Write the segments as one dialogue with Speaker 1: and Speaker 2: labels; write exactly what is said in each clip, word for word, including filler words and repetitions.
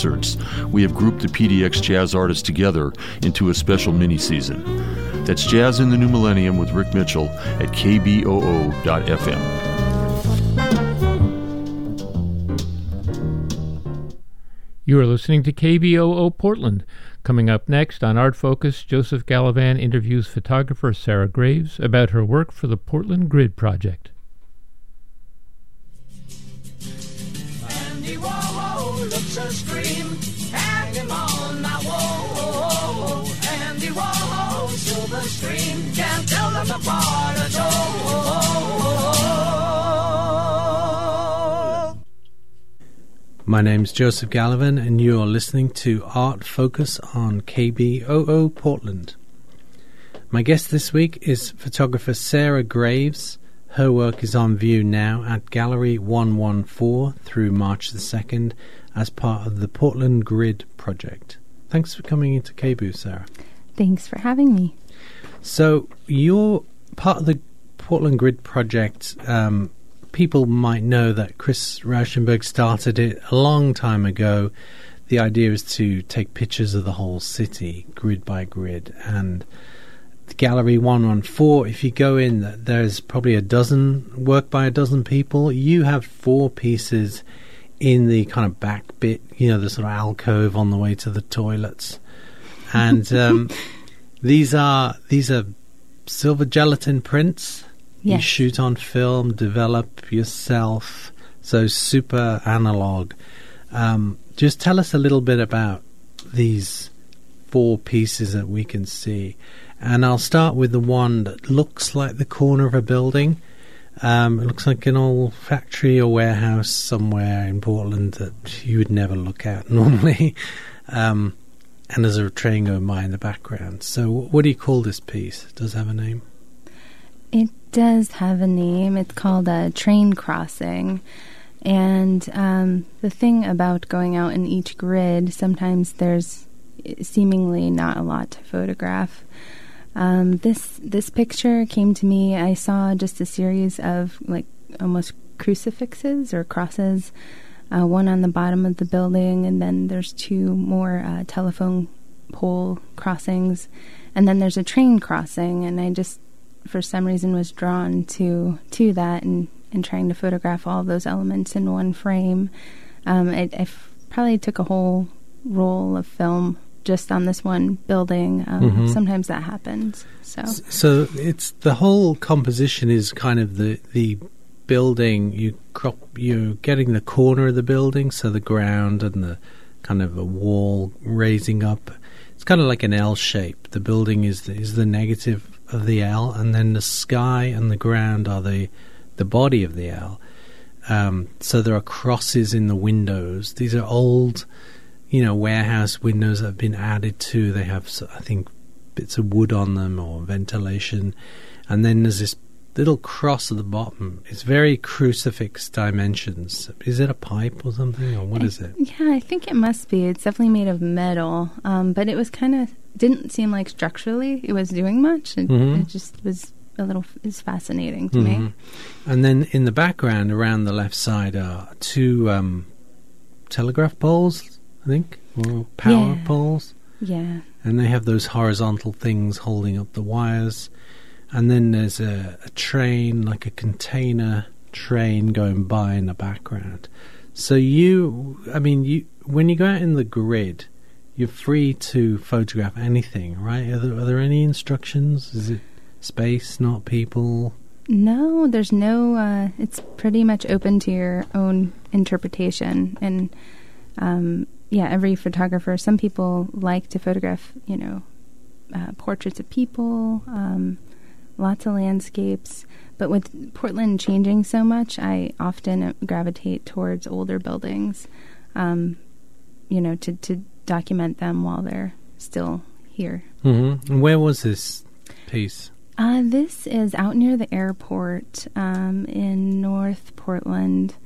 Speaker 1: concerts, we have grouped the P D X jazz artists together into a special mini-season. That's Jazz in the New Millennium with Rick Mitchell at K B O O dot F M.
Speaker 2: You are listening to K B O O Portland. Coming up next on Art Focus, Joseph Gallivan interviews photographer Sarah Graves about her work for the Portland Grid Project.
Speaker 3: Andy Warhol looks a scream, hang him on my wall. Andy Warhol, silver screen, can't tell them apart at all.
Speaker 4: My name's Joseph Gallivan, and you're listening to Art Focus on K B O O Portland. My guest this week is photographer Sarah Graves. Her work is on view now at Gallery one fourteen through March the second as part of the Portland Grid Project. Thanks for coming into K B O O, Sarah.
Speaker 5: Thanks for having me.
Speaker 4: So you're part of the Portland Grid Project. Um, people might know that Chris Rauschenberg started it a long time ago. The idea is to take pictures of the whole city, grid by grid. And the Gallery one fourteen, if you go in, there's probably a dozen, work by a dozen people. You have four pieces in the kind of back bit, you know, the sort of alcove on the way to the toilets. And um, these are these are silver gelatin prints.
Speaker 5: Yes.
Speaker 4: You shoot on film, develop yourself, so super analog. Um, just tell us a little bit about these four pieces that we can see. And I'll start with the one that looks like the corner of a building. Um, it looks like an old factory or warehouse somewhere in Portland that you would never look at normally. Um, and there's a train going by in the background. So what do you call this piece? Does it have a name?
Speaker 5: It does have a name. It's called a train crossing. And um, the thing about going out in each grid, sometimes there's seemingly not a lot to photograph. Um, this this picture came to me. I saw just a series of like almost crucifixes or crosses, uh, one on the bottom of the building, and then there's two more uh, telephone pole crossings, and then there's a train crossing. And I just, for some reason, was drawn to to that and, and trying to photograph all those elements in one frame. Um, I, I f- probably took a whole roll of film just on this one building. Um,
Speaker 4: mm-hmm.
Speaker 5: Sometimes that happens. So,
Speaker 4: so it's the whole composition is kind of the the building. You crop, you're getting the corner of the building, so the ground and the kind of a wall raising up. It's kind of like an L shape. The building is the, is the negative of the L, and then the sky and the ground are the the body of the L. Um, so there are crosses in the windows. These are old, you know, warehouse windows that have been added to. They have, I think, bits of wood on them or ventilation. And then there's this little cross at the bottom. It's very crucifix dimensions. Is it a pipe or something, or what
Speaker 5: I,
Speaker 4: is it?
Speaker 5: Yeah, I think it must be. It's definitely made of metal. Um, but it was kind of, didn't seem like structurally it was doing much. It,
Speaker 4: mm-hmm.
Speaker 5: it just was a little, is fascinating to
Speaker 4: mm-hmm.
Speaker 5: me.
Speaker 4: And then in the background, around the left side, are two um, telegraph poles, I think, or power
Speaker 5: yeah.
Speaker 4: poles.
Speaker 5: Yeah.
Speaker 4: And they have those horizontal things holding up the wires. And then there's a, a train, like a container train going by in the background. So you, I mean, you when you go out in the grid, you're free to photograph anything, right? Are there, are there any instructions? Is it space, not people?
Speaker 5: No, there's no, uh, it's pretty much open to your own interpretation. And, um, yeah, every photographer, some people like to photograph, you know, uh, portraits of people, um, lots of landscapes. But with Portland changing so much, I often gravitate towards older buildings, um, you know, to, to document them while they're still here.
Speaker 4: Mm-hmm. And where was this piece?
Speaker 5: Uh, this is out near the airport um, in North Portland.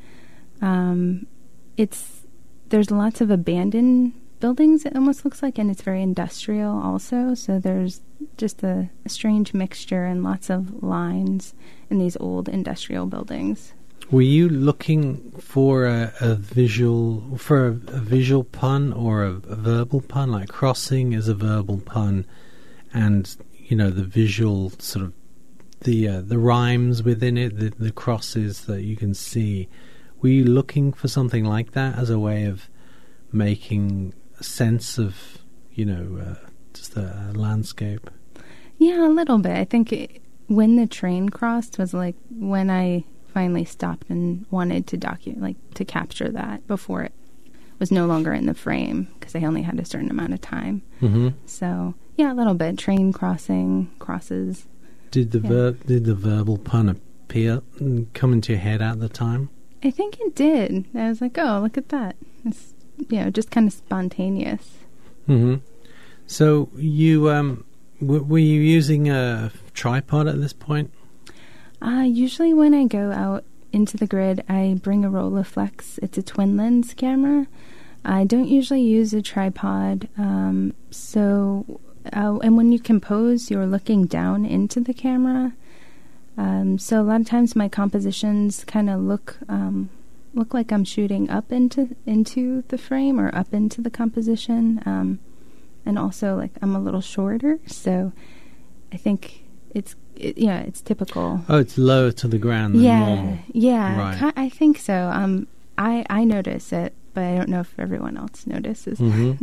Speaker 5: Um, it's there's lots of abandoned buildings, it almost looks like, and it's very industrial also. So there's just a, a strange mixture and lots of lines in these old industrial buildings.
Speaker 4: Were you looking for a, a visual for a, a visual pun or a, a verbal pun? Like crossing is a verbal pun, and you know the visual sort of the uh, the rhymes within it, the, the crosses that you can see. Were you looking for something like that as a way of making sense of you know uh, just the uh, landscape?
Speaker 5: Yeah, a little bit. I think it, when the train crossed was like when I finally stopped and wanted to document, like to capture that before it was no longer in the frame because I only had a certain amount of time.
Speaker 4: Mm-hmm.
Speaker 5: So yeah, a little bit. Train crossing, crosses.
Speaker 4: Did the
Speaker 5: yeah.
Speaker 4: ver- did the verbal pun appear and come into your head at the time?
Speaker 5: I think it did. I was like, oh, look at that. It's, you know, just kind of spontaneous.
Speaker 4: Mm-hmm. So you um, w- were you using a tripod at this point?
Speaker 5: Uh, usually when I go out into the grid, I bring a Rolleiflex. It's a twin lens camera. I don't usually use a tripod. Um, so, uh, and when you compose, you're looking down into the camera. Um, so a lot of times my compositions kind of look um, look like I'm shooting up into into the frame or up into the composition. Um, and also, like, I'm a little shorter, so I think it's It, yeah, it's typical.
Speaker 4: Oh, it's lower to the ground than
Speaker 5: yeah,
Speaker 4: normal.
Speaker 5: Yeah,
Speaker 4: Right.
Speaker 5: ki- I think so. Um, I I notice it, but I don't know if everyone else notices.
Speaker 4: Mm-hmm.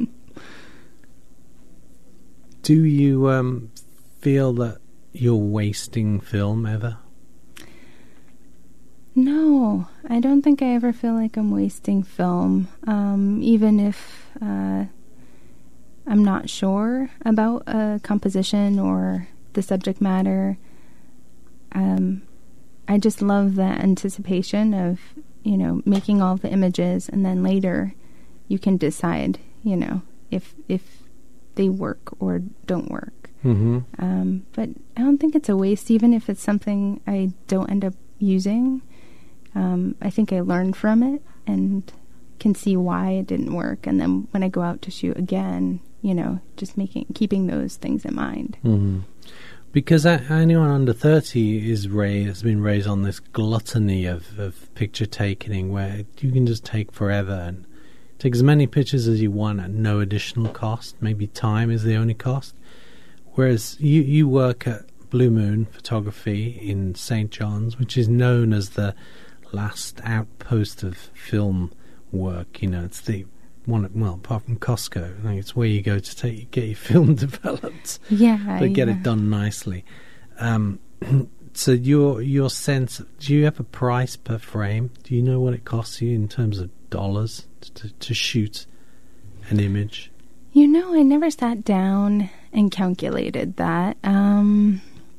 Speaker 4: Do you um, feel that you're wasting film ever?
Speaker 5: No, I don't think I ever feel like I'm wasting film, um, even if uh, I'm not sure about a composition or the subject matter. Um, I just love the anticipation of, you know, making all the images, and then later you can decide, you know, if if they work or don't work.
Speaker 4: Mm-hmm.
Speaker 5: Um, but I don't think it's a waste, even if it's something I don't end up using. Um, I think I learned from it and can see why it didn't work. And then when I go out to shoot again, you know, just making keeping those things in mind.
Speaker 4: Mm-hmm. Because a- anyone under thirty is raised, has been raised on this gluttony of, of picture taking, where you can just take forever and take as many pictures as you want at no additional cost. Maybe time is the only cost. Whereas you, you work at Blue Moon Photography in Saint John's, which is known as the last outpost of film work. You know, it's the one, well, apart from Costco, I think it's where you go to take get your film developed.
Speaker 5: Yeah,
Speaker 4: But get
Speaker 5: yeah.
Speaker 4: it done nicely. Um, so your your sense, do you have a price per frame? Do you know what it costs you in terms of dollars to, to shoot an image?
Speaker 5: You know, I never sat down and calculated that. Um,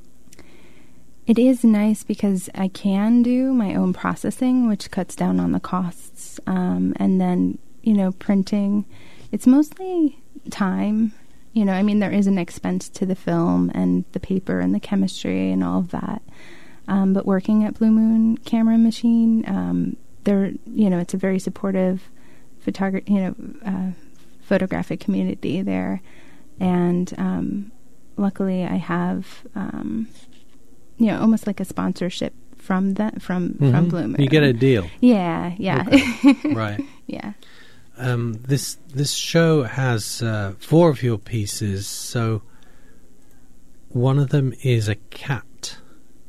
Speaker 5: it is nice because I can do my own processing, which cuts down on the costs. Um, and then, you know, printing, it's mostly time. You know, I mean, there is an expense to the film and the paper and the chemistry and all of that. Um, but working at Blue Moon Camera Machine, um, they're, you know, it's a very supportive photography, you know, uh, photographic community there. And um, luckily I have, um, you know, almost like a sponsorship from that, from,
Speaker 4: Mm-hmm.
Speaker 5: from Blue Moon.
Speaker 4: You get a deal.
Speaker 5: Yeah, yeah.
Speaker 4: Okay. Right.
Speaker 5: Yeah.
Speaker 4: Um, this this show has uh, four of your pieces, so one of them is a cat.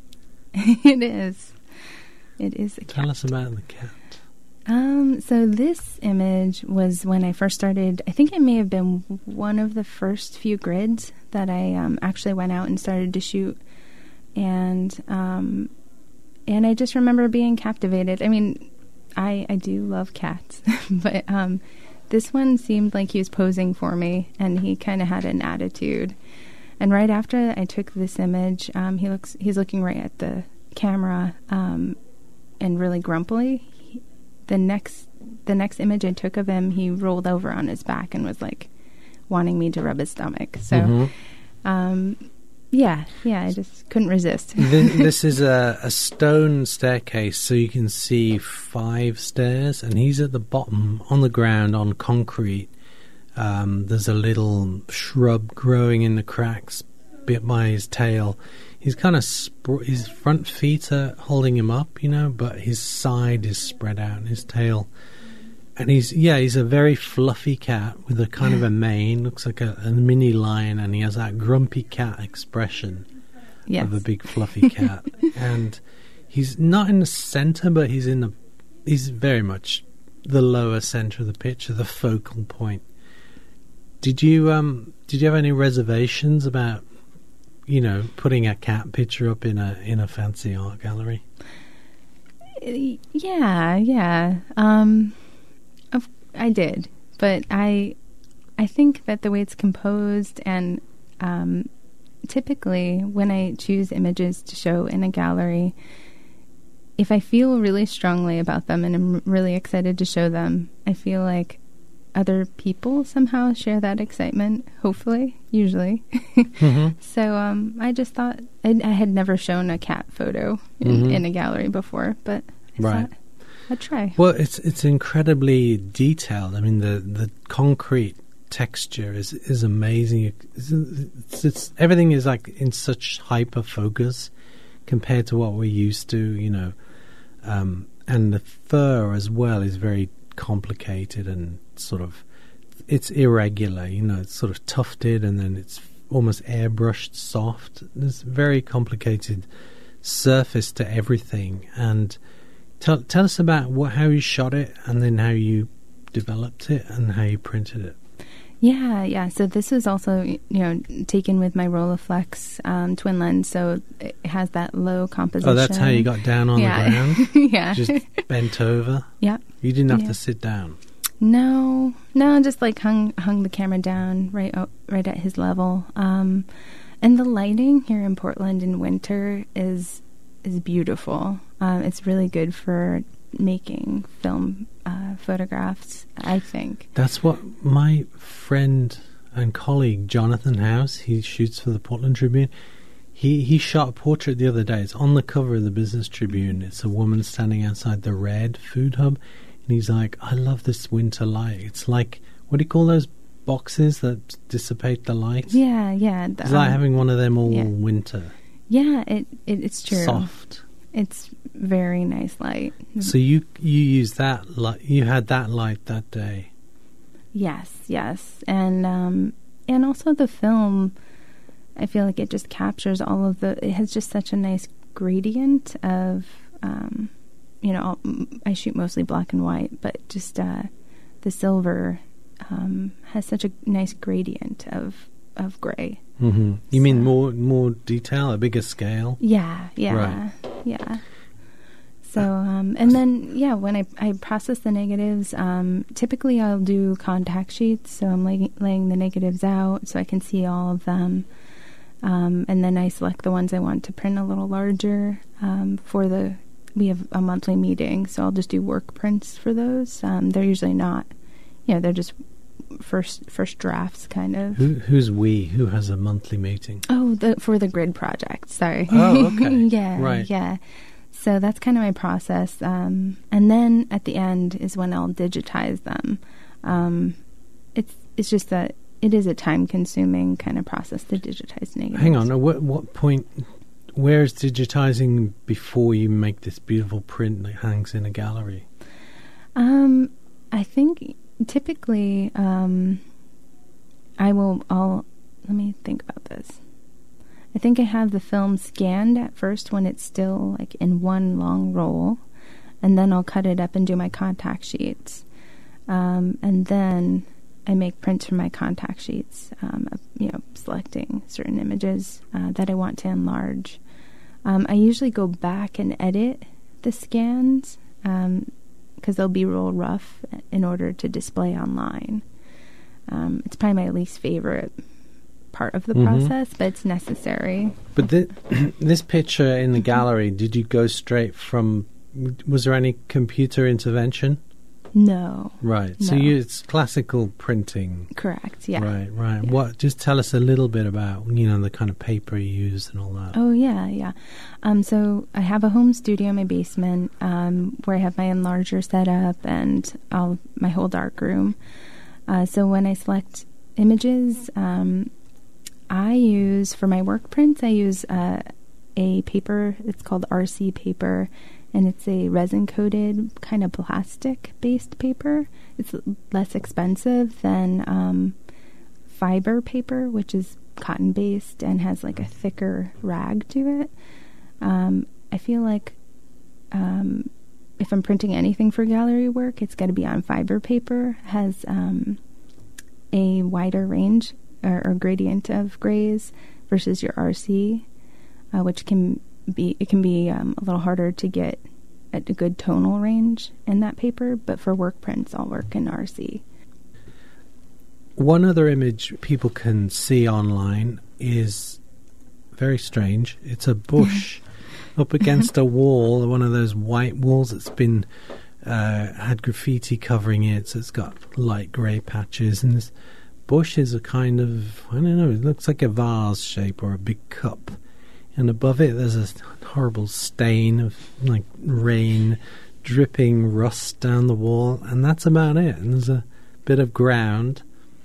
Speaker 5: It is. It is a cat.
Speaker 4: Tell us about the cat.
Speaker 5: Um, so this image was when I first started. I think it may have been one of the first few grids that I um, actually went out and started to shoot, and um, and I just remember being captivated. I mean, I I do love cats, but um, this one seemed like he was posing for me, and he kind of had an attitude. And right after I took this image, um, he looks he's looking right at the camera, um, and really grumpily. He, the next the next image I took of him, he rolled over on his back and was like wanting me to rub his stomach. So,
Speaker 4: Mm-hmm.
Speaker 5: um, yeah, yeah, I just couldn't resist.
Speaker 4: This, this is a, a stone staircase, so you can see five stairs, and he's at the bottom on the ground on concrete. Um, there's a little shrub growing in the cracks, bit by his tail. he's kind of sp- his front feet are holding him up, you know, but his side is spread out and his tail. And he's yeah, he's a very fluffy cat with a kind of a mane, looks like a, a mini lion, and he has that grumpy cat expression
Speaker 5: Yes.
Speaker 4: of a big fluffy cat. And he's not in the center, but he's in the he's very much the lower center of the picture, the focal point. Did you um did you have any reservations about, you know, putting a cat picture up in a in a fancy art gallery?
Speaker 5: Yeah, yeah. Um, of, I did, but I, I think that the way it's composed, and um, typically when I choose images to show in a gallery, if I feel really strongly about them and I'm really excited to show them, I feel like other people somehow share that excitement, hopefully, usually.
Speaker 4: Mm-hmm.
Speaker 5: So um, I just thought, I, I had never shown a cat photo in,
Speaker 4: Mm-hmm.
Speaker 5: in a gallery before, but I
Speaker 4: Right.
Speaker 5: thought I'd try.
Speaker 4: Well, it's it's incredibly detailed. I mean, the, the concrete texture is is amazing. It's, it's, it's everything is like in such hyper focus compared to what we're used to, you know. Um, and the fur as well is very complicated and sort of it's irregular. You know, it's sort of tufted and then it's almost airbrushed soft. There's a very complicated surface to everything. And Tell, tell us about what, how you shot it and then how you developed it and how you printed it.
Speaker 5: Yeah, yeah. So this was also, you know, taken with my Rolleiflex um, twin lens, so it has that low composition.
Speaker 4: Oh, that's how you got down on
Speaker 5: yeah.
Speaker 4: the ground?
Speaker 5: Yeah.
Speaker 4: Just bent over?
Speaker 5: Yeah.
Speaker 4: You didn't have
Speaker 5: Yeah.
Speaker 4: to sit down?
Speaker 5: No, no, just like hung hung the camera down right o- right at his level. Um, and the lighting here in Portland in winter is is beautiful. Um, it's really good for making film uh, photographs, I think.
Speaker 4: That's what my friend and colleague Jonathan House, he shoots for the Portland Tribune. He he shot a portrait the other day. It's on the cover of the Business Tribune. It's a woman standing outside the Red Food Hub, and he's like, "I love this winter light. It's like, what do you call those boxes that dissipate the light?
Speaker 5: Yeah, yeah. the,
Speaker 4: It's like
Speaker 5: um,
Speaker 4: having one of them all
Speaker 5: yeah.
Speaker 4: winter,
Speaker 5: Yeah, it, it it's true.
Speaker 4: soft."
Speaker 5: It's very nice light.
Speaker 4: So you you use that light. You had that light that day.
Speaker 5: Yes, yes, and um, and also the film, I feel like it just captures all of the. It has just such a nice gradient of, um, you know, all, I shoot mostly black and white, but just uh, the silver um, has such a nice gradient of of gray.
Speaker 4: Mm-hmm. You mean
Speaker 5: So-
Speaker 4: more more detail, a bigger scale?
Speaker 5: Yeah, yeah,
Speaker 4: Right.
Speaker 5: yeah. So, um, and then, yeah, when I, I process the negatives, um, typically I'll do contact sheets. So I'm laying, laying the negatives out so I can see all of them. Um, and then I select the ones I want to print a little larger um, for the, we have a monthly meeting. So I'll just do work prints for those. Um, they're usually not, you know, they're just first first drafts kind of.
Speaker 4: Who who's we? Who has a monthly meeting?
Speaker 5: Oh, the, for the grid project. Sorry.
Speaker 4: Oh, okay.
Speaker 5: yeah,
Speaker 4: Right.
Speaker 5: yeah. So that's kind of my process. Um, and then at the end is when I'll digitize them. Um, it's it's just that it is a time-consuming kind of process to digitize negatives.
Speaker 4: Hang on. At what what point? Where is digitizing before you make this beautiful print that hangs in a gallery?
Speaker 5: Um, I think typically um, I will. I'll let me think about this. I think I have the film scanned at first when it's still like in one long roll, and then I'll cut it up and do my contact sheets, um, and then I make prints from my contact sheets. Um, of, you know, selecting certain images uh, that I want to enlarge. Um, I usually go back and edit the scans um, because they'll be real rough in order to display online. Um, it's probably my least favorite part of the
Speaker 4: Mhm.
Speaker 5: process, but it's necessary.
Speaker 4: But thi- this picture in the gallery, did you go straight from? Was there any computer intervention?
Speaker 5: No,
Speaker 4: Right. So
Speaker 5: No.
Speaker 4: you, it's classical printing.
Speaker 5: correct. Yeah.
Speaker 4: Right. Right.
Speaker 5: Yeah.
Speaker 4: What? Just tell us a little bit about you know the kind of paper you use and all that.
Speaker 5: Oh yeah, yeah. Um, so I have a home studio in my basement um, where I have my enlarger set up and all my whole dark room. Uh, so when I select images, um, I use for my work prints. I use uh, a paper. It's called R C paper, and it's a resin-coated kind of plastic-based paper. It's less expensive than um, fiber paper, which is cotton-based and has like a thicker rag to it. Um, I feel like um, if I'm printing anything for gallery work, it's got to be on fiber paper. It has um, a wider range or, or gradient of grays versus your R C, uh, which can be it can be um, a little harder to get at a good tonal range in that paper. But for work prints, I'll work in R C.
Speaker 4: One other image people can see online is very strange. It's a bush up against a wall, one of those white walls that's been uh, had graffiti covering it, so it's got light grey patches, and this bush is a kind of, I don't know, it looks like a vase shape or a big cup, and above it there's a horrible stain of like rain dripping rust down the wall, and that's about it. And there's a bit of ground.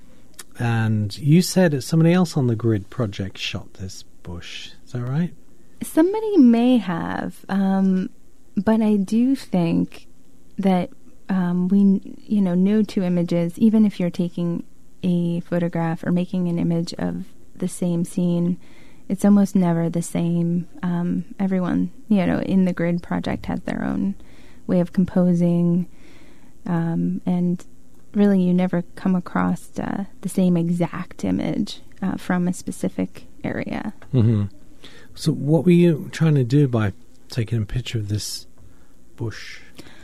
Speaker 4: And you said that somebody else on the Grid project shot this bush. Is that right?
Speaker 5: Somebody may have, um, but I do think that um, we, you know, no two images, even if you're taking a photograph or making an image of the same scene, it's almost never the same. Um, everyone, you know, in the Grid project has their own way of composing, um, and really you never come across uh, the same exact image uh, from a specific area.
Speaker 4: Mm-hmm. So what were you trying to do by taking a picture of this bush?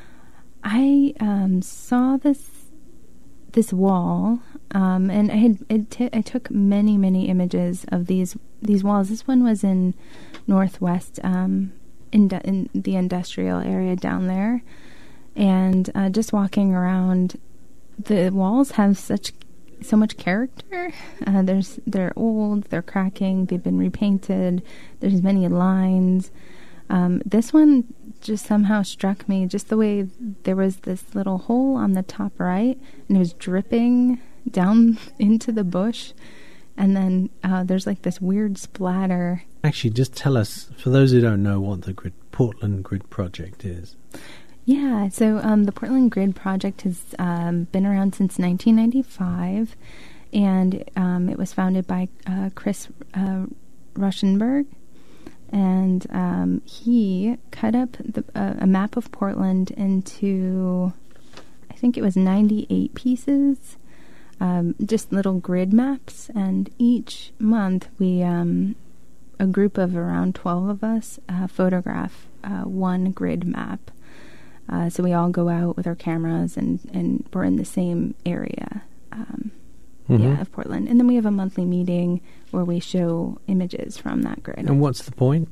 Speaker 5: I um, saw this this wall, um, and I had it t- I took many many images of these these walls. This one was in Northwest, um, in, in the industrial area down there, and uh, just walking around, the walls have such so much character. Uh, there's they're old, they're cracking, they've been repainted. There's many lines. Um, this one just somehow struck me, just the way there was this little hole on the top right, and it was dripping down into the bush, and then uh, there's like this weird splatter.
Speaker 4: Actually, just tell us, for those who don't know, what the Grid, Portland Grid project is.
Speaker 5: Yeah, so um, the Portland Grid project has um, been around since nineteen ninety-five, and um, it was founded by uh, Chris uh, Ruschenberg, and um, he cut up the, uh, a map of Portland into, I think it was ninety-eight pieces, um, just little grid maps, and each month we, um, a group of around twelve of us, uh, photograph uh, one grid map. Uh, so we all go out with our cameras, and, and we're in the same area, um, mm-hmm. yeah, of Portland. And then we have a monthly meeting where we show images from that grid.
Speaker 4: And what's the point?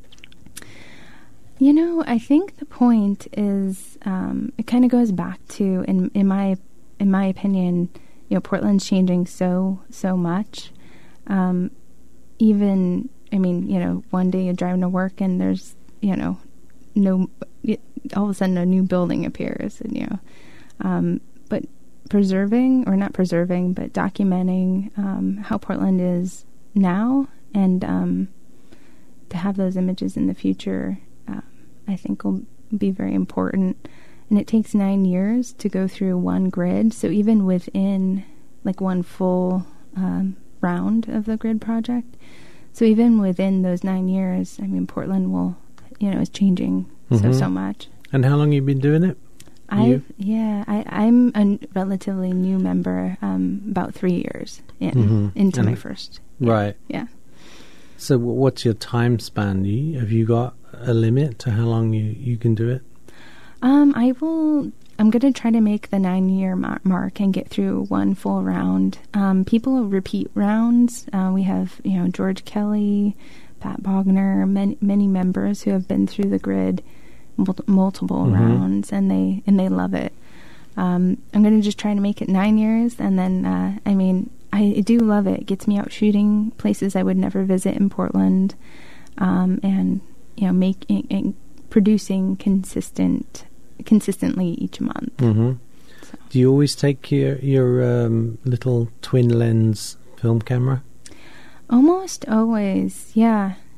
Speaker 5: You know, I think the point is um, it kind of goes back to, in in my in my opinion, you know, Portland's changing so so much. Um, even, I mean, you know, one day you're driving to work and there's, you know, no. all of a sudden a new building appears, and you know, um, but preserving, or not preserving, but documenting um, how Portland is now, and um, to have those images in the future, um, I think will be very important. And it takes nine years to go through one grid, so even within like one full um, round of the Grid project, so even within those nine years, I mean, Portland will, you know, is changing mm-hmm. so so much.
Speaker 4: And how long have you been doing it?
Speaker 5: I yeah, I, I'm a n- relatively new member, um, about three years in mm-hmm. into and my first. Yeah,
Speaker 4: right.
Speaker 5: Yeah.
Speaker 4: So w- what's your time span? You, have you got a limit to how long you, you can do it?
Speaker 5: Um, I will. I'm going to try to make the nine year mar- mark and get through one full round. Um, people repeat rounds. Uh, we have, you know, George Kelly, Pat Bogner, many many members who have been through the Grid multiple mm-hmm. rounds, and they and they love it. Um, I'm going to just try to make it nine years, and then uh, I mean, I do love it. It gets me out shooting places I would never visit in Portland, um, and you know, making and producing consistent, consistently each month.
Speaker 4: Mm-hmm. So. Do you always take your your um, little twin lens film camera?
Speaker 5: Almost always, yeah.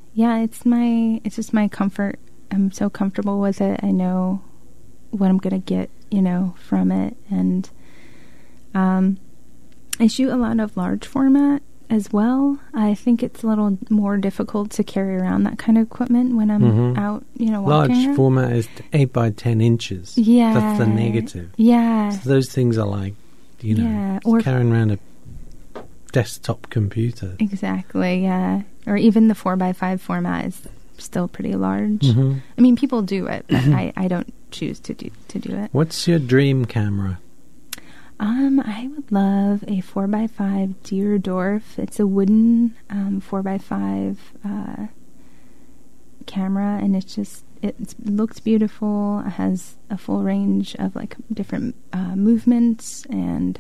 Speaker 5: yeah, it's my, it's just my comfort. I'm so comfortable with it. I know what I'm going to get, you know, from it. And um, I shoot a lot of large format as well. I think it's a little more difficult to carry around that kind of equipment when I'm
Speaker 4: Mhm.
Speaker 5: out, you know, walking
Speaker 4: Large
Speaker 5: around.
Speaker 4: format is eight by ten inches.
Speaker 5: Yeah.
Speaker 4: That's the negative.
Speaker 5: Yeah.
Speaker 4: So those things are like, you know,
Speaker 5: Yeah,
Speaker 4: it's
Speaker 5: or-
Speaker 4: carrying around a desktop computer.
Speaker 5: Exactly, yeah. Or even the four by five format is still pretty large.
Speaker 4: Mhm.
Speaker 5: I mean, people do it, but I, I don't choose to do to do it.
Speaker 4: What's your dream camera?
Speaker 5: Um, I would love a four by five Deerdorf. It's a wooden um, four by five uh, camera, and it's just it, it looks beautiful. It has a full range of like different uh, movements and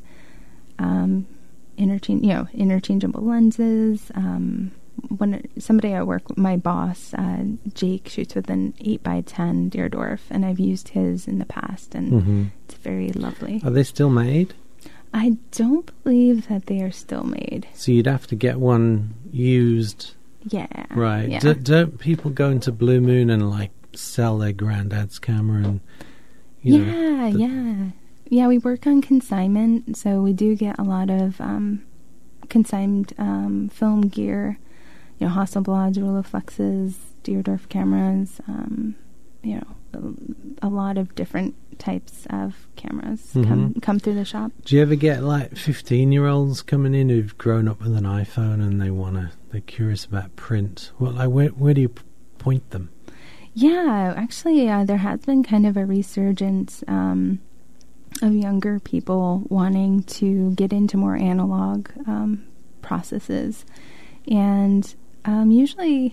Speaker 5: um, interchange, you know, interchangeable lenses. Um, when somebody I work with, my boss, uh, Jake, shoots with an eight by ten Deerdorf, and I've used his in the past, and
Speaker 4: Mm-hmm.
Speaker 5: it's very lovely.
Speaker 4: Are they still made?
Speaker 5: I don't believe that they are still made.
Speaker 4: So you'd have to get one used,
Speaker 5: Yeah.
Speaker 4: right?
Speaker 5: Yeah.
Speaker 4: D- don't people go into Blue Moon and like sell their granddad's camera and you know?
Speaker 5: yeah,
Speaker 4: the-
Speaker 5: yeah. Yeah, we work on consignment, so we do get a lot of um, consigned um, film gear. You know, Hasselblads, Rolleiflexes, Deerdorf cameras. Um, you know, a, a lot of different types of cameras come
Speaker 4: Mhm.
Speaker 5: come through the shop.
Speaker 4: Do you ever get like fifteen-year-olds coming in who've grown up with an iPhone and they wanna they're curious about print? Well, like where where do you p- point them?
Speaker 5: Yeah, actually, uh, there has been kind of a resurgence um, of younger people wanting to get into more analog um, processes. And um, usually,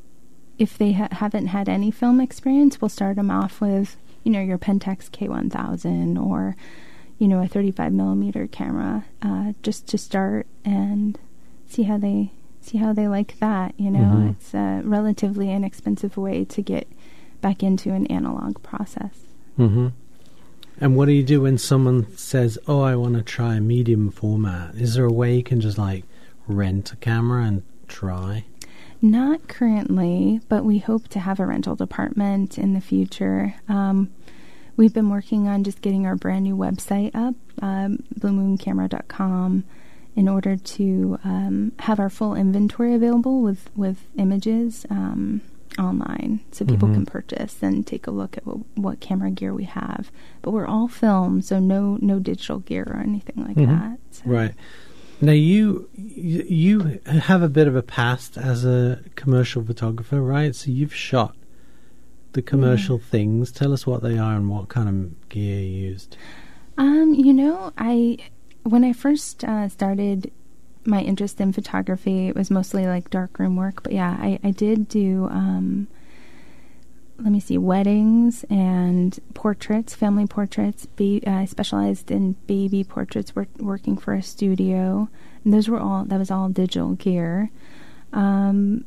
Speaker 5: if they ha- haven't had any film experience, we'll start them off with, you know, your Pentax K one thousand or, you know, a thirty-five millimeter camera, uh, just to start and see how they see how they like that. You know,
Speaker 4: Mhm.
Speaker 5: it's a relatively inexpensive way to get back into an analog process.
Speaker 4: Mm-hmm. And what do you do when someone says, "Oh, I want to try a medium format"? Is there a way you can just like rent a camera and try?
Speaker 5: Not currently, but we hope to have a rental department in the future. Um, we've been working on just getting our brand new website up, um, blue moon camera dot com, in order to um, have our full inventory available with, with images um, online, so people
Speaker 4: Mhm.
Speaker 5: can purchase and take a look at what, what camera gear we have. But we're all film, so no no digital gear or anything like
Speaker 4: Mhm.
Speaker 5: that. So.
Speaker 4: Right. Now you you you have a bit of a past as a commercial photographer, right? So you've shot the commercial things. Tell us what they are and what kind of gear you used.
Speaker 5: Um, you know, I when I first uh, started my interest in photography, it was mostly like darkroom work. But yeah, I, I did do, um, let me see, weddings and portraits, family portraits. Ba- I specialized in baby portraits, work, working for a studio, and those were all that was all digital gear. Um,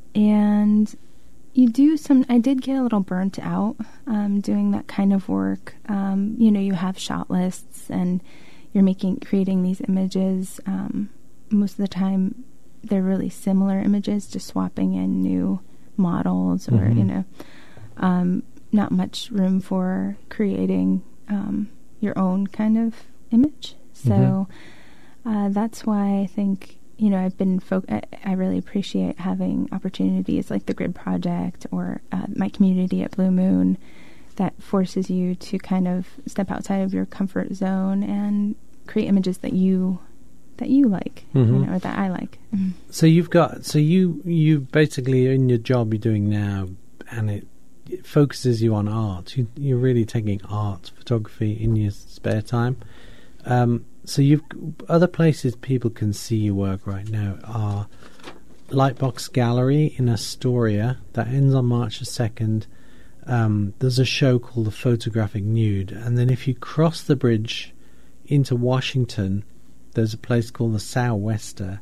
Speaker 5: and you do some. I did get a little burnt out um, doing that kind of work. Um, you know, you have shot lists and you're making creating these images. Um, most of the time, they're really similar images, just swapping in new models, or
Speaker 4: Mhm.
Speaker 5: you know, um, not much room for creating um, your own kind of image. So uh, that's why I think. You know, I've been. Fo- I, I really appreciate having opportunities like the Grid Project or uh, my community at Blue Moon that forces you to kind of step outside of your comfort zone and create images that you that you like,
Speaker 4: Mhm.
Speaker 5: you know, or that I like.
Speaker 4: So you've got so you you basically in your job you're doing now, and it, it focuses you on art. You, you're really taking art photography in your spare time. Um, so you've other places people can see your work right now are Lightbox Gallery in Astoria that ends on March the second. Um, there's a show called The Photographic Nude, and then if you cross the bridge into Washington, there's a place called the Sou'wester,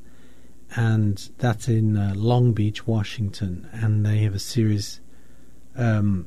Speaker 4: and that's in uh, Long Beach, Washington, and they have a series. Um,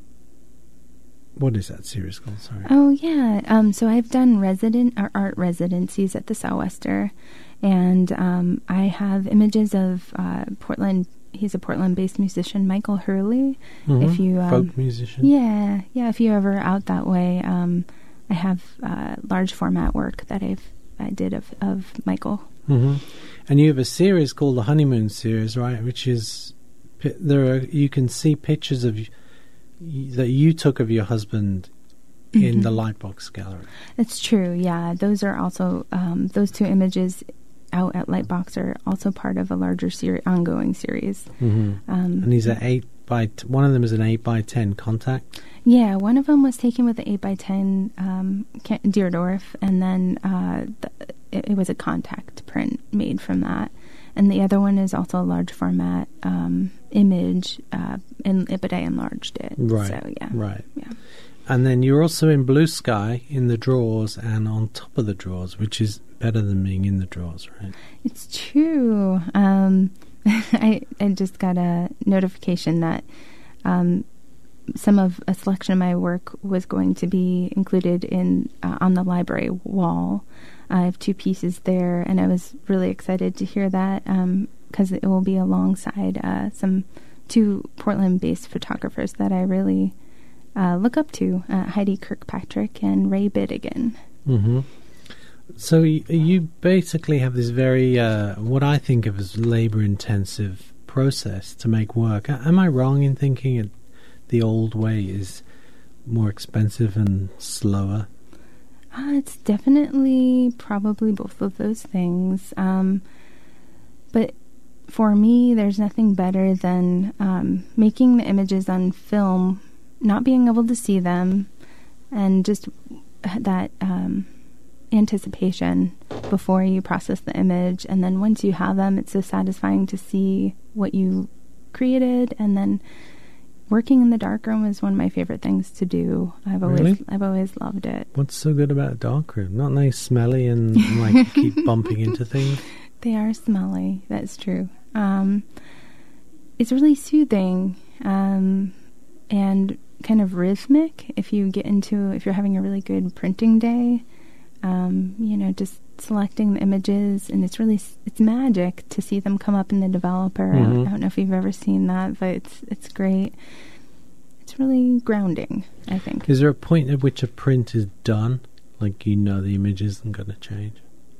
Speaker 4: what is that series called? Sorry.
Speaker 5: Oh yeah. Um, so I've done resident or art residencies at the Sou'wester, And um, I have images of uh, Portland. He's a Portland-based musician, Michael Hurley.
Speaker 4: Mhm.
Speaker 5: If you um,
Speaker 4: folk musician.
Speaker 5: yeah, yeah. If you're ever out that way, um, I have uh, large format work that I've I did of of Michael.
Speaker 4: hmm And you have a series called the Honeymoon Series, right? Which is pi- there are you can see pictures of y- that you took of your husband in
Speaker 5: Mhm.
Speaker 4: the Lightbox Gallery.
Speaker 5: It's true. Yeah, those are also um, those two images out at Lightbox are also part of a larger seri- ongoing series.
Speaker 4: hmm
Speaker 5: Um,
Speaker 4: And he's an eight by t- one of them is an eight by ten contact.
Speaker 5: Yeah, one of them was taken with the eight by ten um, Ca- Deerdorf, and then uh, the, it, it was a contact print made from that. And the other one is also a large format um, image, uh, and but I enlarged it.
Speaker 4: Right.
Speaker 5: So yeah.
Speaker 4: Right.
Speaker 5: Yeah.
Speaker 4: And then you're also in Blue Sky in the drawers and on top of the drawers, which is better than being in the drawers, right?
Speaker 5: It's true. Um, I I just got a notification that um, some of a selection of my work was going to be included in uh, on the library wall. I have two pieces there, and I was really excited to hear that because it will be alongside uh, some two Portland-based photographers that I really uh, look up to, uh, Heidi Kirkpatrick and Ray Bidigan.
Speaker 4: Mm-hmm. So y- you basically have this very, uh, what I think of as labor-intensive process to make work. A- Am I wrong in thinking it, the old way is more expensive and slower?
Speaker 5: Uh, it's definitely probably both of those things. Um, but for me, there's nothing better than um, making the images on film, not being able to see them, and just that um, anticipation before you process the image. And then once you have them, it's so satisfying to see what you created. And then working in the darkroom is one of my favorite things to do. I've always,
Speaker 4: Really?
Speaker 5: I've always loved it.
Speaker 4: What's so good about a darkroom? Not nice, smelly, and like keep bumping into things.
Speaker 5: They are smelly. That's true. Um, it's really soothing um, and kind of rhythmic. If you get into, if you're having a really good printing day, um, you know, just selecting the images, and it's really, it's magic to see them come up in the developer. I, don't,
Speaker 4: Mhm.
Speaker 5: I don't know if you've ever seen that, but it's it's great. It's really grounding, I think.
Speaker 4: Is there a point at which a print is done? Like you know the image isn't going to change?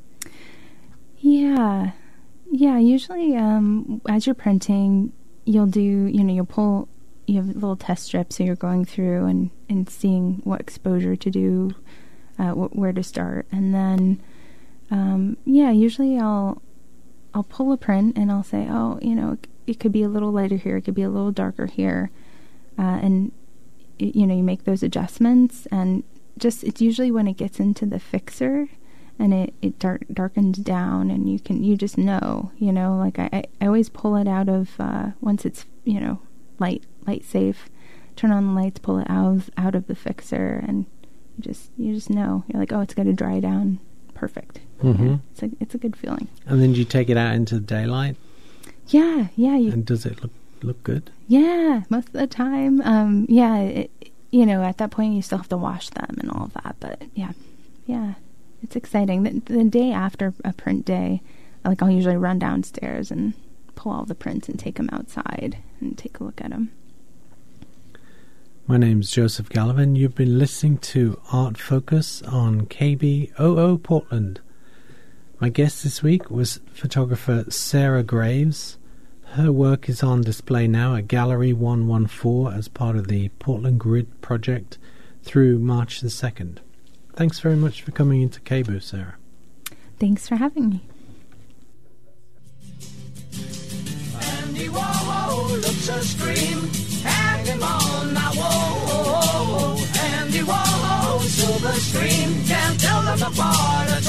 Speaker 5: Yeah. Yeah, usually um, as you're printing, you'll do, you know, you'll pull, you have little test strips, so you're going through and, and seeing what exposure to do, uh, wh- where to start. And then, um, yeah, usually I'll I'll pull a print and I'll say, oh, you know, it, it could be a little lighter here, it could be a little darker here. Uh, and, y- you know, you make those adjustments. And just, it's usually when it gets into the fixer, and it, it dark, darkens down, and you can, you just know, you know, like I, I, I always pull it out of, uh, once it's, you know, light, light safe, turn on the lights, pull it out of, out of the fixer, and you just, you just know, you're like, oh, it's going to dry down perfect.
Speaker 4: Mhm.
Speaker 5: Yeah, it's a, it's a good feeling.
Speaker 4: And then do you take it out into daylight?
Speaker 5: Yeah, yeah. You,
Speaker 4: And does it look look good?
Speaker 5: yeah, most of the time. Um, yeah, it, you know, at that point you still have to wash them and all of that, but yeah, yeah. It's exciting. The, the day after a print day, like I'll usually run downstairs and pull all the prints and take them outside and take a look at them.
Speaker 4: My name's Joseph Gallivan. You've been listening to Art Focus on K B O O Portland. My guest this week was photographer Sarah Graves. Her work is on display now at Gallery one one four as part of the Portland Grid project through March the second. Thanks very much for coming into K B O O, Sarah.
Speaker 5: Thanks for having me.
Speaker 3: Andy Warhol looks a scream, hang him on my wall. Andy Warhol, silver screen, can't tell them apart at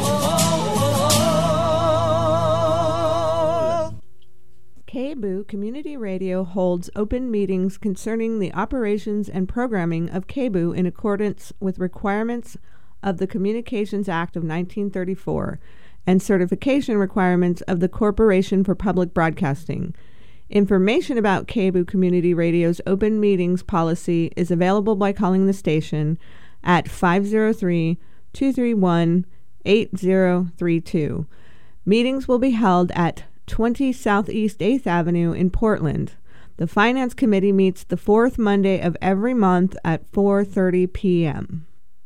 Speaker 3: all.
Speaker 6: K B O O Community Radio holds open meetings concerning the operations and programming of K B O O in accordance with requirements of the Communications Act of nineteen thirty-four and certification requirements of the Corporation for Public Broadcasting. Information about K B O O Community Radio's open meetings policy is available by calling the station at five oh three, two three one, eight oh three two. Meetings will be held at twenty Southeast eighth Avenue in Portland. The Finance Committee meets the fourth Monday of every month at four thirty p.m.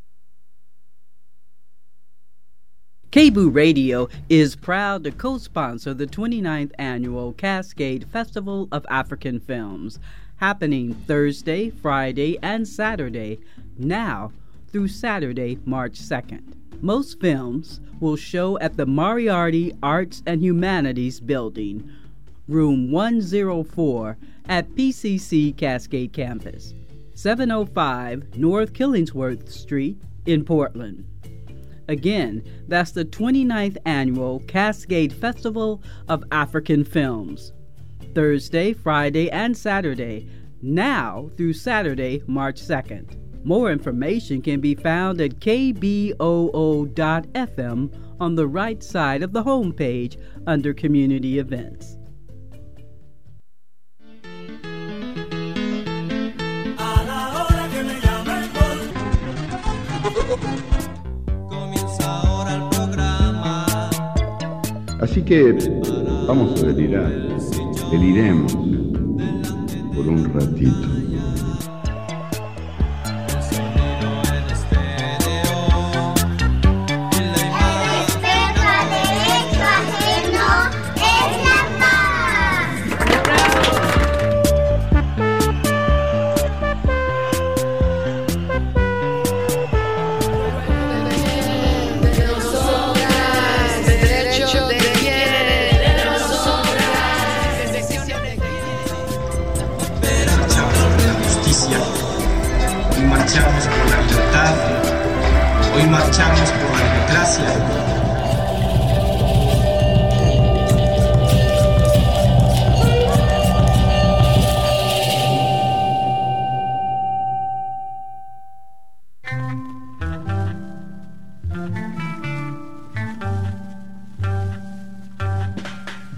Speaker 7: K B O O Radio is proud to co-sponsor the twenty-ninth Annual Cascade Festival of African Films, happening Thursday, Friday, and Saturday, now through Saturday, March second. Most films will show at the Moriarty Arts and Humanities Building, room one oh four at P C C Cascade Campus, seven oh five North Killingsworth Street in Portland. Again, that's the twenty-ninth Annual Cascade Festival of African Films, Thursday, Friday, and Saturday, now through Saturday, March second. More information can be found at K B O O dot F M on the right side of the homepage under Community Events.
Speaker 8: Así que vamos a delirar, deliremos por un ratito.